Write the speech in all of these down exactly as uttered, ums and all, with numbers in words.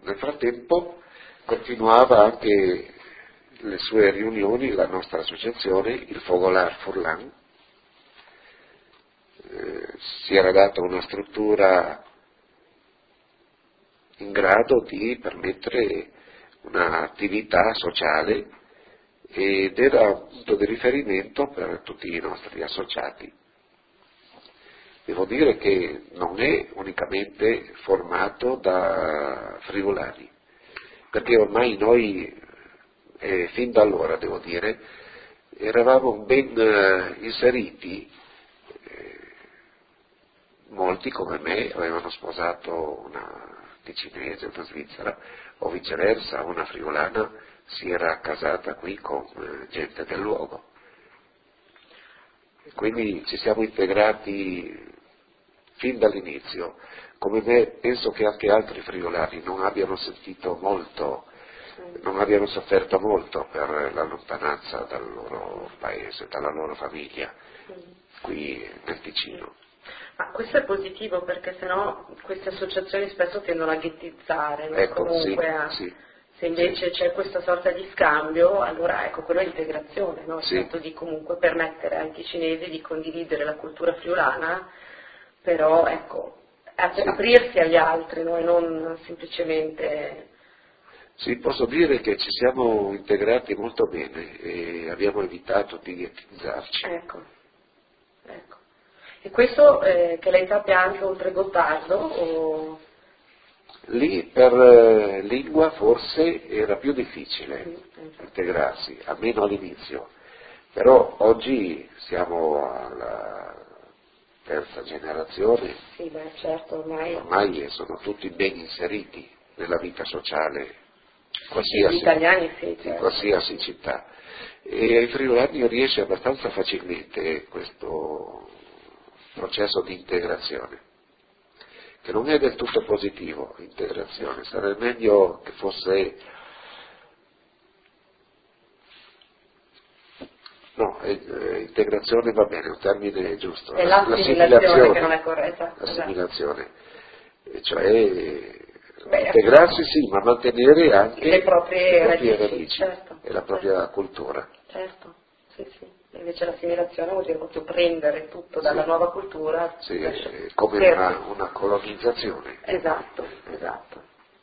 Nel frattempo continuava anche le sue riunioni, la nostra associazione, il Fogolar Furlan. Eh, si era data una struttura in grado di permettere un'attività sociale ed era un punto di riferimento per tutti i nostri associati. Devo dire che non è unicamente formato da friulani, perché ormai noi, eh, fin da allora devo dire, eravamo ben eh, inseriti, eh, molti come me avevano sposato una ticinese, una svizzera, o viceversa, una friulana si era casata qui con eh, gente del luogo. Quindi ci siamo integrati fin dall'inizio. Come me penso che anche altri friulani non abbiano sentito molto, non abbiano sofferto molto per la lontananza dal loro paese, dalla loro famiglia, qui nel Ticino. Ma questo è positivo, perché sennò queste associazioni spesso tendono a ghettizzare, no? Ecco, Comunque sì, a, sì, se invece sì. c'è questa sorta di scambio, allora ecco, quello è integrazione, no? Il Sì. fatto di comunque permettere ai ticinesi di condividere la cultura friulana, però ecco, ap- Sì. aprirsi agli altri, no? E non semplicemente... Sì, posso dire che ci siamo integrati molto bene e abbiamo evitato di ghettizzarci. Ecco, ecco. E questo eh, che lei sappia anche oltre Gottardo? O... Lì per eh, lingua forse era più difficile Mm, integrarsi, almeno all'inizio, però oggi siamo alla terza generazione, sì, beh, certo, ormai... ormai sono tutti ben inseriti nella vita sociale, Sì, qualsiasi, gli italiani sì, in certo. qualsiasi città. E ai friulani riesce abbastanza facilmente questo processo di integrazione, che non è del tutto positivo, integrazione, sarebbe meglio che fosse, no, eh, eh, integrazione va bene, è un termine giusto, È l'assimilazione che non è corretta. l'assimilazione, e cioè Beh, integrarsi sì, ma mantenere anche le proprie le proprie radici, radici certo, e la propria cultura. certo, sì, sì. Invece l'assimilazione vuol dire proprio prendere tutto dalla Sì. nuova cultura. Sì, per- è come per- una, una colonizzazione. Esatto, esatto.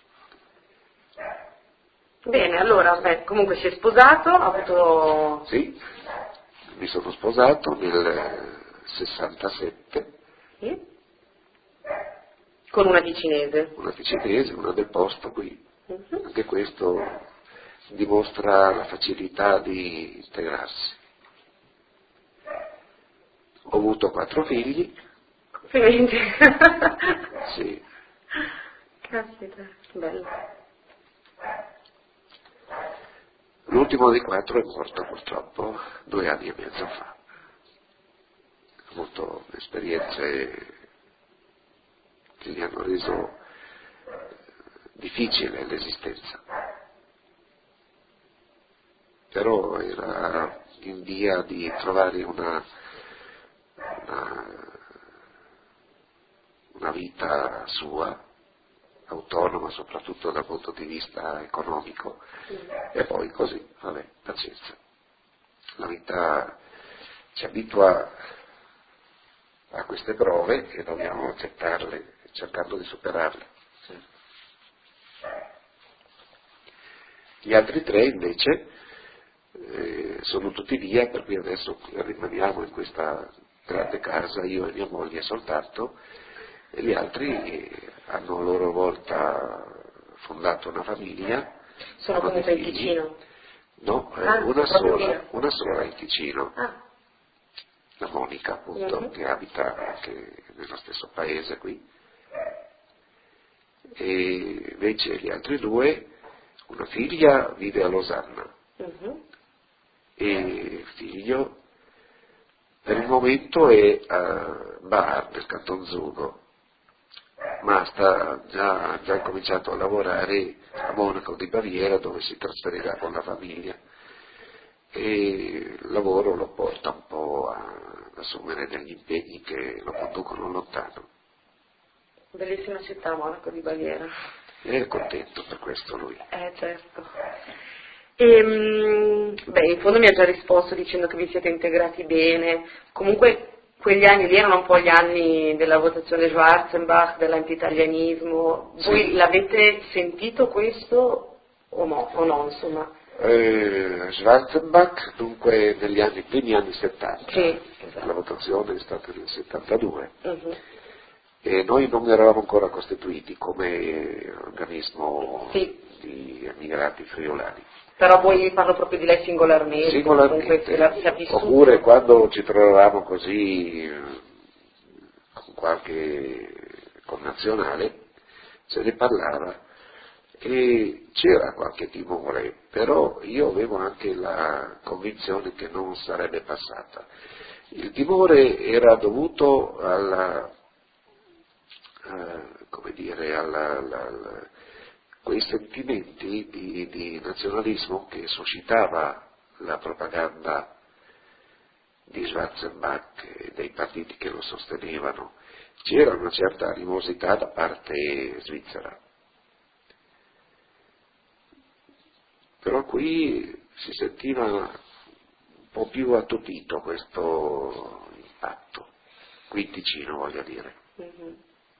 Bene, allora, beh, comunque si è sposato, ha avuto... Sì, mi sono sposato nel sessantasette, Sì? Con una ticinese. una ticinese, una del posto qui. Mhm. Anche questo dimostra la facilità di integrarsi. Ho avuto quattro figli. Complimenti. Sì. Caspita, bello. L'ultimo dei quattro è morto purtroppo due anni e mezzo fa. Ho avuto esperienze che gli hanno reso difficile l'esistenza. Però era in via di trovare una, una, una vita sua, autonoma soprattutto dal punto di vista economico, e poi così, vabbè, pazienza. La vita ci abitua a queste prove e dobbiamo accettarle cercando di superarle. Gli altri tre invece eh, sono tutti via, per cui adesso rimaniamo in questa grande casa, io e mia moglie soltanto, e gli altri eh, hanno a loro volta fondato una famiglia. Sono hanno dei comunque in figli. Ticino. No, eh, Ah, una proprio sola, via. una sola in Ticino, Ah. la Monica appunto, Mhm. che abita anche nello stesso paese qui, e invece gli altri due, una figlia vive a Losanna Mhm. e il figlio per il momento è a Bar, nel Canton Zugo, ma sta già, ha già cominciato a lavorare a Monaco di Baviera, dove si trasferirà con la famiglia, e il lavoro lo porta un po' ad assumere degli impegni che lo conducono lontano. Bellissima città, Monaco di Baviera. è contento per questo lui. Eh certo. E, beh, in fondo mi ha già risposto dicendo che vi siete integrati bene, comunque quegli anni lì erano un po' gli anni della votazione Schwarzenbach, dell'antitalianismo, voi Sì. l'avete sentito questo o no, o no insomma? Eh, Schwarzenbach dunque negli anni, primi anni settanta, Sì, esatto. La votazione è stata nel settantadue. Uh-huh. E noi non eravamo ancora costituiti come organismo Sì. di emigrati friulani. Però voi parlo proprio di lei singolarmente, Singolarmente, comunque se la, se ha vissuto. Oppure quando ci trovavamo così eh, con qualche connazionale se ne parlava e c'era qualche timore, però io avevo anche la convinzione che non sarebbe passata. Il timore era dovuto alla, eh, come dire, alla, alla, alla, quei sentimenti di, di nazionalismo che suscitava la propaganda di Schwarzenbach e dei partiti che lo sostenevano. C'era una certa animosità da parte svizzera. Però qui si sentiva un po' più attutito questo impatto, qui in Ticino voglio dire. Mm-hmm.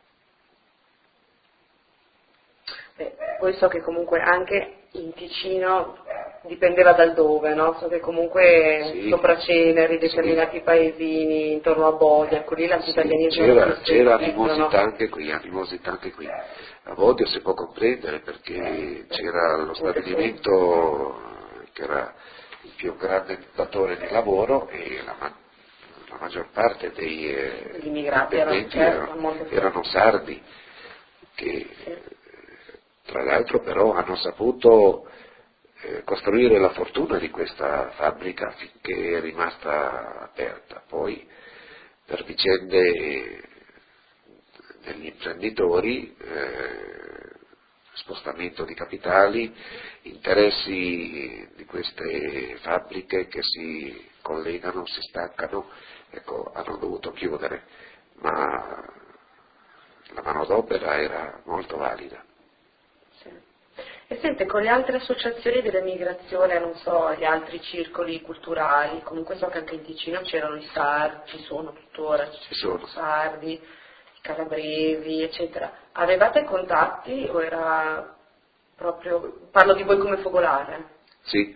Beh, poi so che comunque anche in Ticino dipendeva dal dove, no? So che comunque Sì, sopra Ceneri, determinati sì. paesini intorno a Bodia, ecco lì l'antitalianismo Sì, era c'era, più c'era sentito, animosità no? anche qui, animosità anche qui. A Bodio si può comprendere perché c'era lo stabilimento che era il più grande datore di lavoro e la, ma- la maggior parte dei eh, Gli immigrati erano, dipendenti certo, erano, molto erano sardi, che sì. tra l'altro però hanno saputo eh, costruire la fortuna di questa fabbrica finché è rimasta aperta. Poi per vicende degli imprenditori, eh, spostamento di capitali, interessi di queste fabbriche che si collegano, si staccano, ecco, hanno dovuto chiudere, ma la manodopera era molto valida. Sì. E sente, con le altre associazioni dell'emigrazione, non so, gli altri circoli culturali, comunque so che anche in Ticino c'erano i sardi, ci sono tuttora, ci sono i sardi, i calabresi, eccetera. Avevate contatti o era proprio, parlo di voi come focolare? Sì.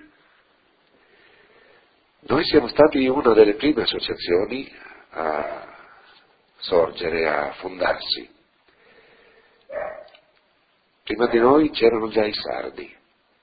Noi siamo stati una delle prime associazioni a sorgere, a fondarsi. Prima di noi c'erano già i sardi,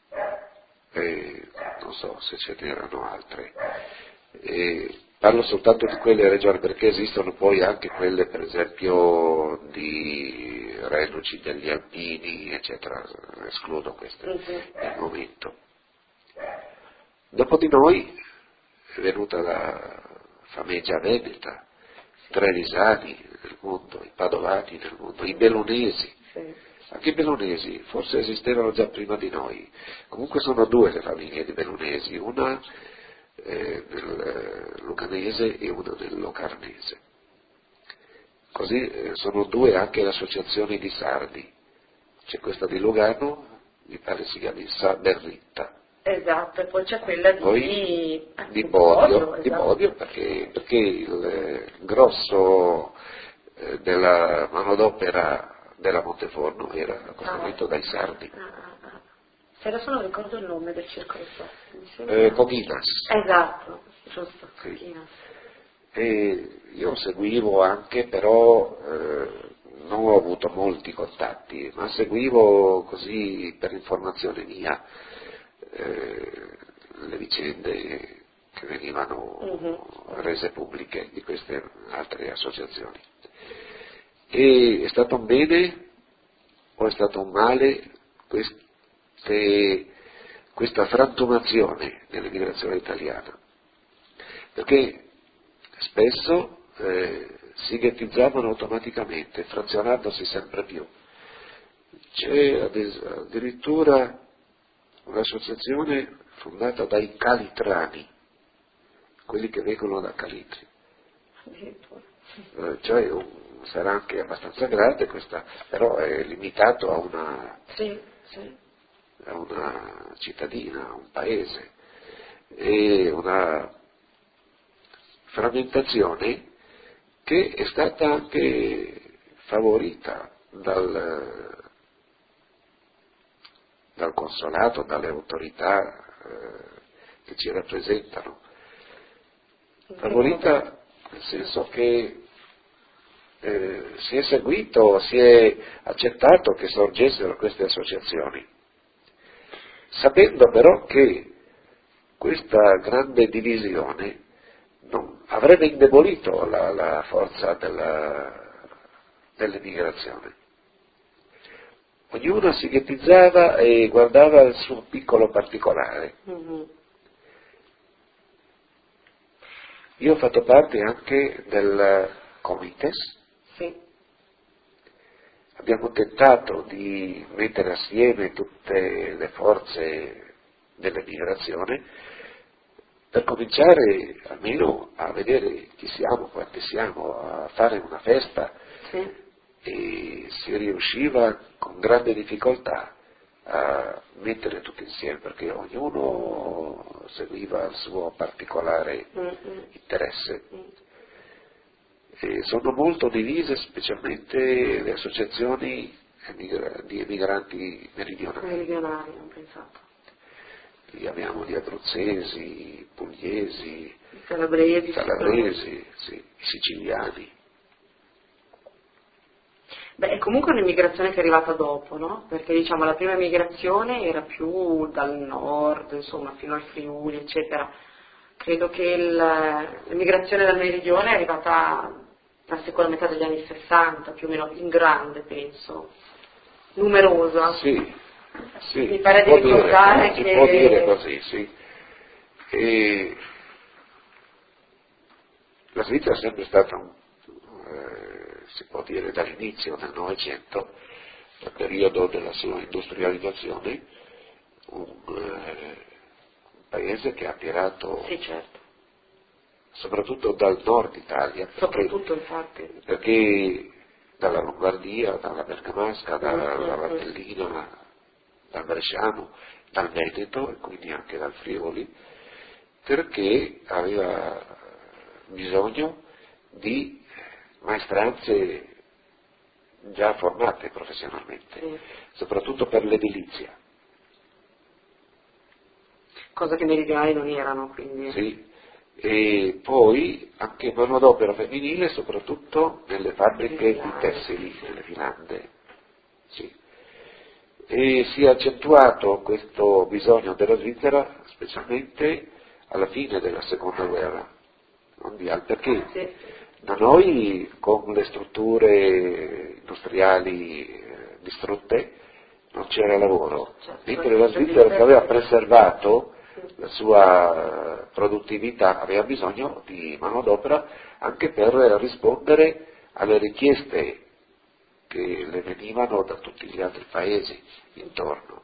e non so se ce n'erano altre. E parlo soltanto di quelle regionali perché esistono poi anche quelle per esempio di reduci degli alpini, eccetera, escludo queste nel momento. Dopo di noi è venuta la famiglia veneta, i trevisani nel mondo, i padovani nel mondo, i bellunesi. Sì. Anche i bellunesi forse esistevano già prima di noi. Comunque sono due le famiglie di bellunesi, una eh, nel luganese e una nel locarnese. Così eh, sono due anche le associazioni di sardi. C'è questa di Lugano, mi pare si chiami Sa Berritta. Esatto, e poi c'è quella di, Poi eh, di Bodio, Bodio, di esatto. Bodio perché, perché il eh, grosso eh, della manodopera della Monteforno era costituito Ah, dai sardi. ah, ah, ah. Se adesso non ricordo il nome del circolo forte, mi sembra. Eh, Coghinas. Esatto, giusto, Sì. Coghinas. E io seguivo anche, però eh, non ho avuto molti contatti, ma seguivo così per informazione mia eh, le vicende che venivano Mm-hmm. rese pubbliche di queste altre associazioni. E è stato un bene o è stato un male queste, questa frantumazione dell'emigrazione italiana? Perché spesso eh, si ghettizzavano automaticamente, frazionandosi sempre più. C'è addirittura un'associazione fondata dai calitrani, quelli che vengono da Calitri, eh, cioè un, sarà anche abbastanza grande questa, però è limitato a una, sì, sì. a una cittadina, a un paese, e una frammentazione che è stata anche favorita dal, dal consolato, dalle autorità eh, che ci rappresentano. Favorita nel senso che eh, si è seguito, si è accettato che sorgessero queste associazioni, sapendo però che questa grande divisione non, avrebbe indebolito la, la forza della, dell'emigrazione. Ognuno si ghettizzava e guardava il suo piccolo particolare. Mm-hmm. Io ho fatto parte anche del Comites. Sì. Abbiamo tentato di mettere assieme tutte le forze dell'emigrazione per cominciare almeno a vedere chi siamo, quanti siamo, a fare una festa. Sì. E si riusciva con grande difficoltà a mettere tutti insieme, perché ognuno seguiva il suo particolare mm-hmm. interesse. Mm. E sono molto divise specialmente le associazioni emigra- di emigranti meridionali. Meridionali, ho pensato. Lì abbiamo gli abruzzesi, i pugliesi, i calabresi, i calabresi sì, i siciliani. Beh, è comunque un'immigrazione che è arrivata dopo, no? Perché diciamo la prima migrazione era più dal nord, insomma, fino al Friuli, eccetera. Credo che il, l'immigrazione dal meridione è arrivata la seconda metà degli anni sessanta, più o meno in grande, penso, numerosa. Sì, sì. Mi pare di ricordare che... che... Si può dire così, sì. E... La Svizzera è sempre stata un si può dire dall'inizio del Novecento, nel periodo della sua industrializzazione, un, eh, un paese che ha attirato, sì, certo. soprattutto dal nord Italia, perché, soprattutto infatti. perché dalla Lombardia, dalla Bergamasca, dalla Valtellina, dal Bresciano, dal Veneto e quindi anche dal Friuli, perché aveva bisogno di maestranze già formate professionalmente, sì. Soprattutto per l'edilizia. Cosa che meridionali non erano, quindi. Sì, e poi anche manodopera femminile, soprattutto nelle fabbriche di tessili, nelle filande. Sì. E si è accentuato questo bisogno della Svizzera, specialmente alla fine della seconda guerra mondiale, perché sì. Da noi, con le strutture industriali eh, distrutte, non c'era lavoro, certo, mentre la Svizzera, che aveva preservato la sua produttività, aveva bisogno di manodopera anche per rispondere alle richieste che le venivano da tutti gli altri paesi intorno.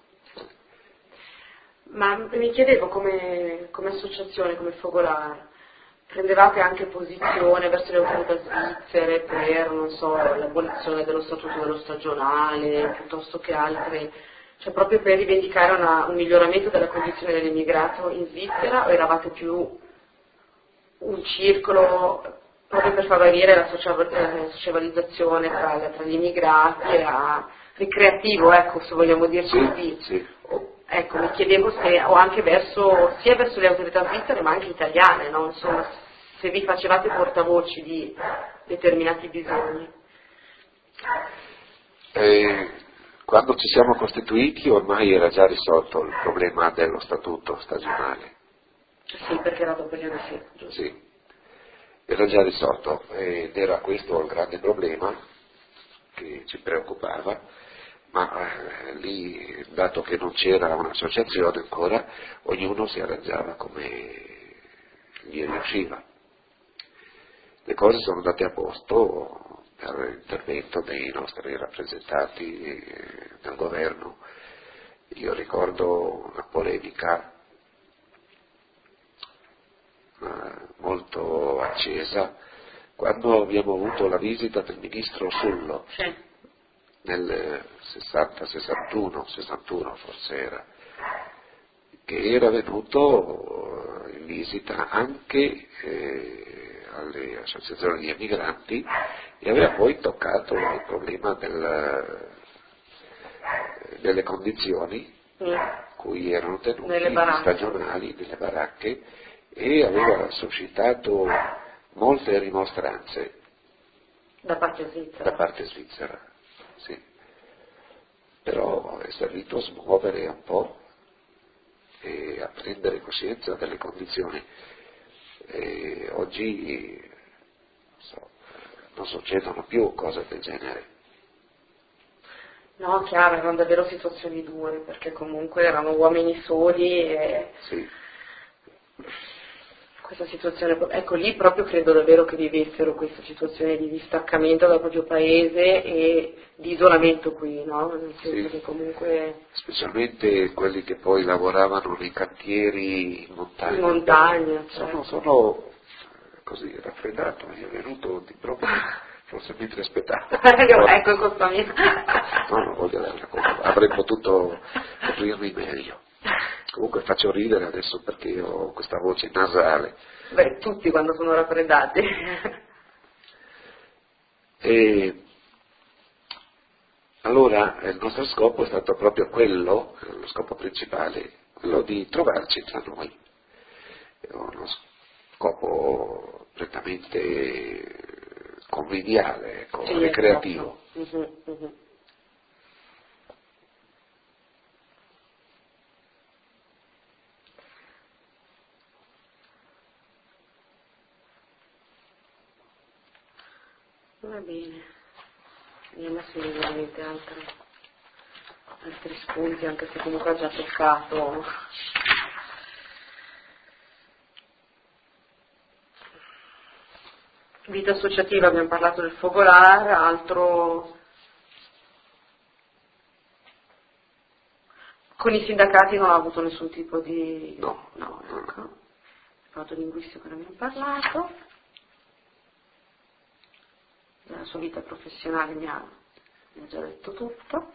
Ma mi chiedevo come, come associazione, come Focolare, prendevate anche posizione verso le autorità svizzere per, non so, l'abolizione dello statuto dello stagionale, piuttosto che altre, cioè proprio per rivendicare una, un miglioramento della condizione dell'immigrato in Svizzera, o eravate più un circolo proprio per favorire la socializzazione tra, tra gli immigrati e a ricreativo, ecco, se vogliamo dirci così. Sì. Ecco, mi chiedevo se, o anche verso, sia verso le autorità svizzere ma anche italiane, no? Insomma, se vi facevate portavoci di determinati bisogni. Eh, quando ci siamo costituiti ormai era già risolto il problema dello statuto stagionale. Sì, perché era dopo gli anni sì. Sì, era già risolto ed era questo il grande problema che ci preoccupava. Ma eh, lì, dato che non c'era un'associazione ancora, ognuno si arrangiava come gli riusciva. Le cose sono andate a posto per l'intervento dei nostri rappresentanti del governo. Io ricordo una polemica eh, molto accesa quando abbiamo avuto la visita del ministro Sullo, sì. nel sessanta sessantuno, sessantuno forse era, che era venuto in visita anche eh, alle associazioni di emigranti e aveva poi toccato il problema del, delle condizioni mm. cui erano tenuti gli stagionali nelle baracche e aveva suscitato molte rimostranze da parte svizzera. Da parte svizzera, sì. Però è servito a smuovere un po' e a prendere coscienza delle condizioni. E oggi non, so, non succedono più cose del genere. No, chiaro, erano davvero situazioni dure, perché comunque erano uomini soli e sì. questa situazione, ecco lì proprio credo davvero che vivessero questa situazione di distaccamento dal proprio paese e di isolamento qui, no? Nel senso sì. che comunque... Specialmente quelli che poi lavoravano nei cantieri in montagna. In montagna, sono, certo. sono così raffreddato, mi è venuto di proprio... forse mentre aspettavo. Ecco colpa mia. No, non voglio dare la colpa, avrei potuto coprirmi meglio. Comunque faccio ridere adesso perché ho questa voce nasale. Beh, tutti quando sono raffreddati. E allora il nostro scopo è stato proprio quello, lo scopo principale, quello di trovarci tra noi. È uno scopo prettamente conviviale, ecco, sì, ricreativo. Esatto. Uh-huh, uh-huh. Va bene, vediamo se mi veramente altri, altri spunti, anche se comunque ho già toccato. Vita associativa, abbiamo parlato del Fogolar, altro... Con i sindacati non ha avuto nessun tipo di... No, no, ecco. Il fatto linguistico ne abbiamo parlato. Della sua vita professionale mi ha, mi ha già detto tutto.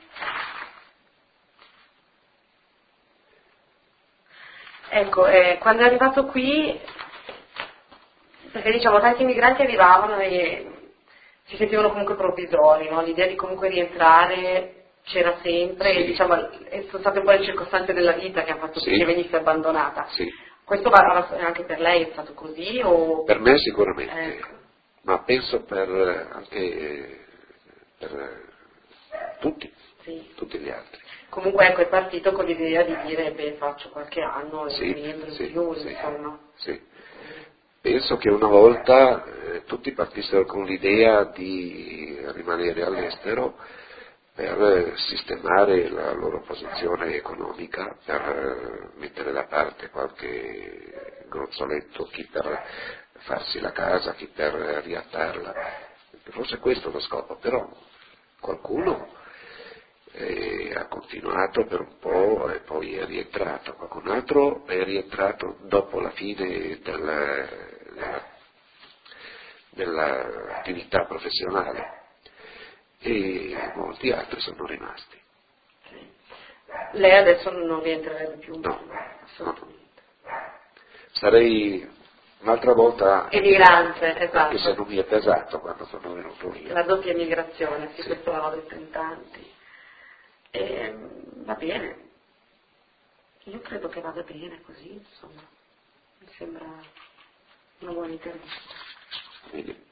Ecco, eh, quando è arrivato qui, perché diciamo tanti immigranti arrivavano e si sentivano comunque provvisori, no? L'idea di comunque rientrare c'era sempre, sì. E diciamo, sono state un po' le circostanze della vita che hanno fatto sì. Che venisse abbandonata. Sì. Questo va anche per lei, è stato così? O... Per me sicuramente, ecco. Ma penso per anche per tutti, sì. tutti gli altri. Comunque ecco, è partito con l'idea di dire beh faccio qualche anno e sì, mi rientro in sì, più, sì, insomma. Sì. Penso che una volta eh, tutti partissero con l'idea di rimanere all'estero per sistemare la loro posizione economica, per eh, mettere da parte qualche gruzzoletto, chi per farsi la casa, chi per riattarla. Forse questo è lo scopo, però qualcuno eh, ha continuato per un po' e poi è rientrato, qualcun altro è rientrato dopo la fine della, della, dell'attività professionale e molti altri sono rimasti. Lei adesso non rientrerebbe più? No, assolutamente. No. Sarei un'altra volta emigrante, esatto. Anche se non mi è pesato quando sono venuto via. La doppia emigrazione, sì, sì. questo l'hanno detto in tanti. E, va bene. Io credo che vada bene così, insomma. Mi sembra una buona intervista. Bene.